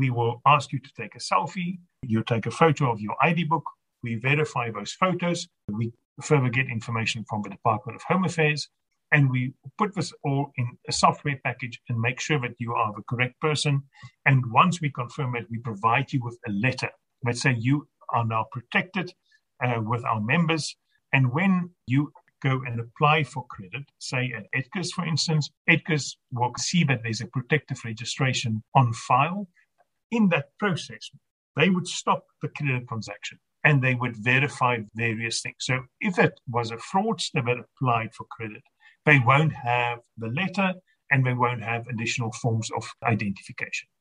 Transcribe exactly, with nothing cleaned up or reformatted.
We will ask you to take a selfie. You take a photo of your I D book. We verify those photos. We further get information from the Department of Home Affairs, and we put this all in a software package and make sure that you are the correct person. And once we confirm it, we provide you with a letter. Let's say you are now protected uh, with our members. And when you go and apply for credit, say at Edgars, for instance, Edgars will see that there's a protective registration on file. In that process, they would stop the credit transaction and they would verify various things. So if it was a fraudster that applied for credit, they won't have the letter and they won't have additional forms of identification.